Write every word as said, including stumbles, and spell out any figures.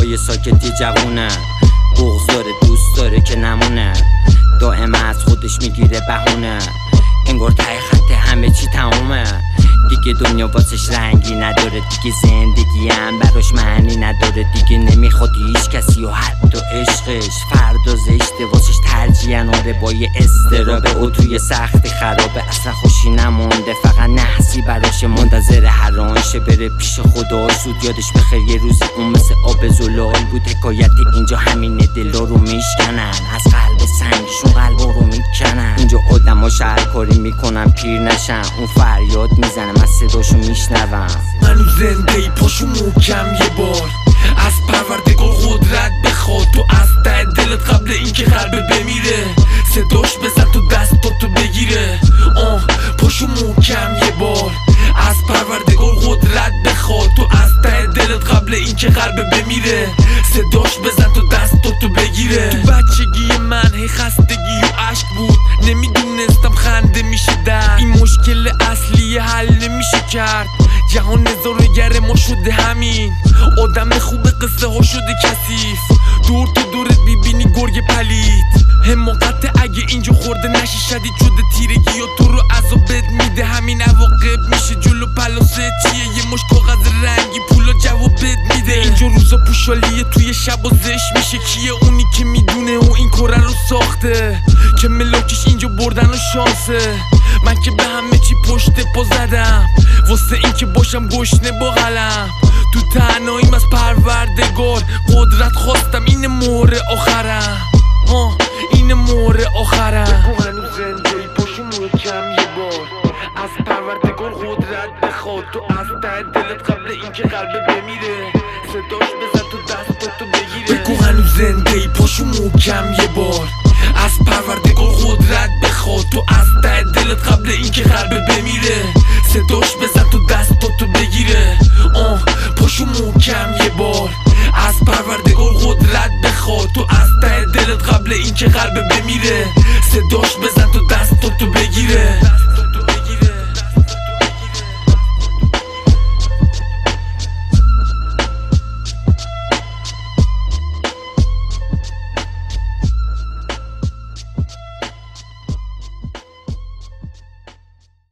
لحظای ساکتی جوونه، بغض داره دوست داره که نمونه، دائم از خودش میگیره بهونه، انگار ته خط همه چی تمومه، دیگه دنیا واسش رنگی نداره، دیگه زندگی هم براش معنی نداره، دیگه نمیخواد هیچ کسی و حتی عشقش فردا زشته واسش ترجیح ناره، با یه استرابه او توی سختی خرابه، اصلا خوشی نمونده فقط نحسی براش، منتظر هر آنشه بره پیش خدا سود یادش بخیر یه روزی اون مثل آب زلال بود، حکایت اینجا همینه دلا رو میشکنن، از قلب سنگشون قلبا رو میکنن، اینجا آدما شهرکاری میکنن پیر نشن، اون فریاد میزنه من صداشو میشنوم، منو زنده ای پاشو محکم یه بار، از پروردگار قدرت بخواد، تو از ته دلت قبل اینکه قلبه بمیره، صداش بزن تو دستاتو بگیره، آه پاشو محکم یه بار، از پروردگار قدرت بخواد، تو از ته دلت قبل اینکه قلبه بمیره، صداش بزن تو دستاتو بگیره. تو بچگی من هی خستگی و عشق بود، نمیدونستم خنده میشه در این مشکل اصلی حل نمیشه کرد، جهان نظاره‌گر ما شده همین، آدم خوب قصه ها شده کثیف، دور تو دورت بیبینی گرگ پلید، حماقت اگه اینجا خورده نشی شدید شده تیرگی و تو رو عذابت میده، همین عواقب میشه جلو پلاسه چیه، یه مش کاغذ رنگی پولا جوابت میده، اینجا روزا پوشالیه توی شب و زش میشه، کیه اونی که میدونه و این کره رو ساخته، که ملاکش اینجا بردن و شانسه، من که به همه چی پشت پا زدم واسه این که باشم گشنه با قلم، تو تنهاییم از پروردگار قدرت خواستم، این مهر آخرم، ها این مهر آخرم، بگو هنوز زنده ای پاشو محکم یه بار، از پروردگار قدرت بخواد، تو از ته دلت قبل اینکه قلبه بمیره، صداش بزن تو دستاتو بگیره، بگو هنوز زنده ای پاشو محکم یه بار، از پروردگار قدرت بخواد، تو از ته دلت قبل اینکه قلبه بمیره، صداش بزن تو دستاتو بگیره، آه پاشو محکم یه بار، از پروردگار قدرت بخواد، تو از ته دلت قبل اینکه قلبه بمیره، صداش بزن تو